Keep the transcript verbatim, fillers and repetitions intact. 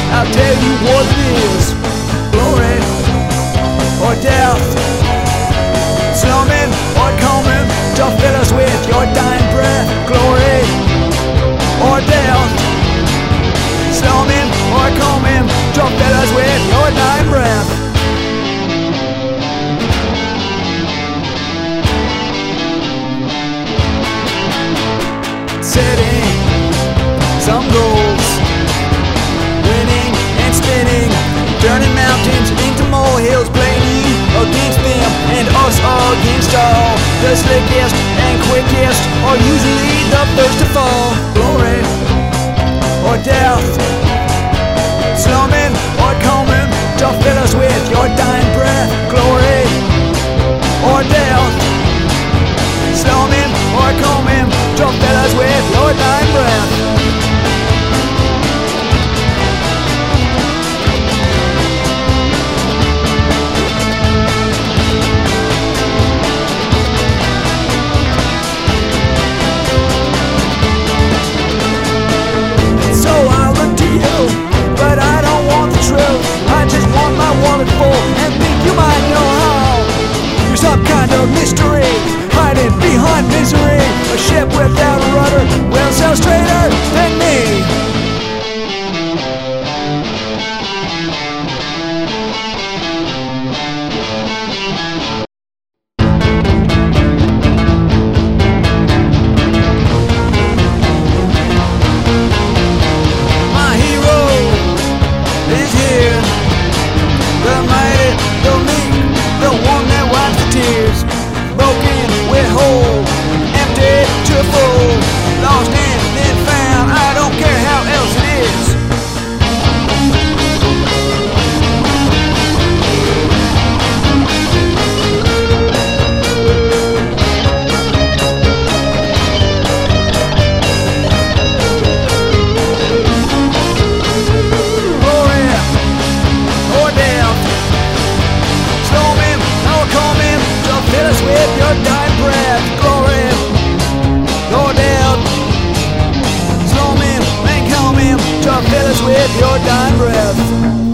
I'll tell you what it is. Glory or death, slumming or coming to fill us with your dying breath. Glory or death, slumming or coming to fill us with your dying breath. Setting some goals, winning and spinning, turning mountains into molehills, playing against them and us against all. The slickest and quickest are usually the first to fall. Glory or death, slumming or coming to fill us with your dying breath. Glory or death, slumming or coming to fill us with your dying breath. Some kind of mystery hiding behind misery. A ship without a rudder will sail straighter than me. My hero is here, the mighty, the meek, the one that wipes the tears. Broken, we're whole, empty to full, lost and then found. I don't care how else it is. Glory or death, slumming or coming to fill us with your dying breath. Glory or death, slumming and coming to fill us with your dying breath.